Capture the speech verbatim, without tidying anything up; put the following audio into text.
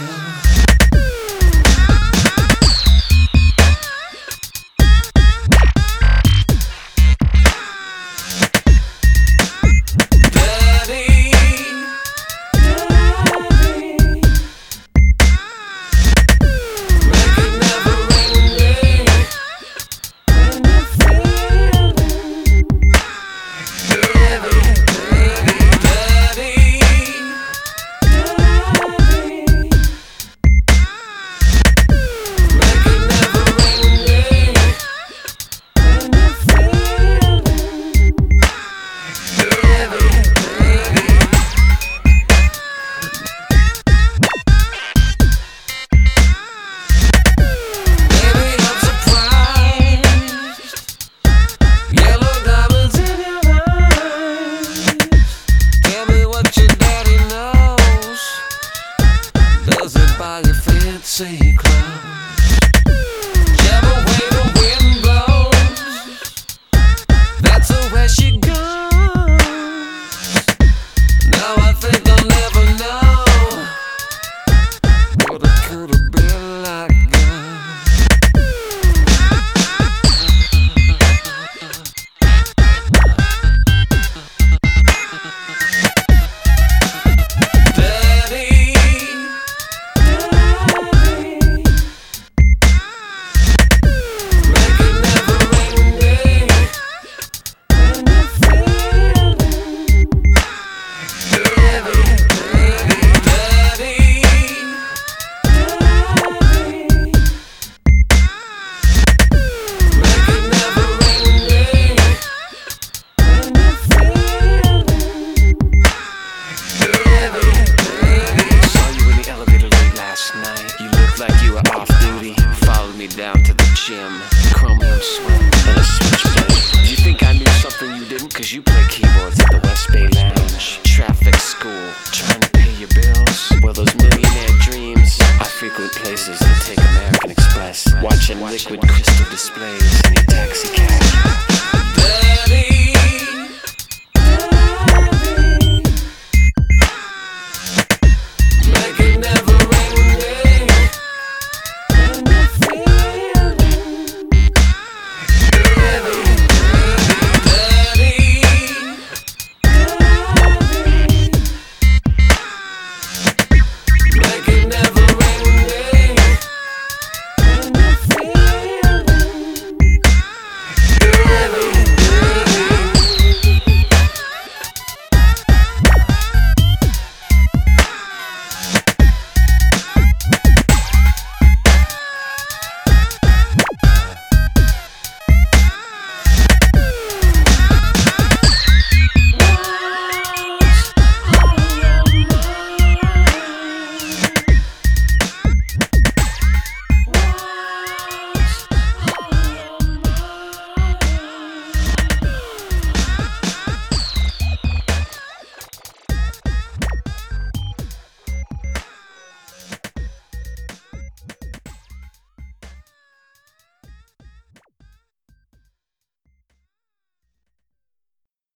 Buy your fancy clothes, whichever way the wind blows, that's the way she goes. Now I think I'll never know what it could have been like. Down to the gym, chromium sweat and a switchblade. Do you think I knew something you didn't? Cause you play keyboards at the West Bay Lounge, traffic school, trying to pay your bills. Well, those millionaire dreams, I frequent places that take American Express, watching liquid crystal displays in your taxi cab.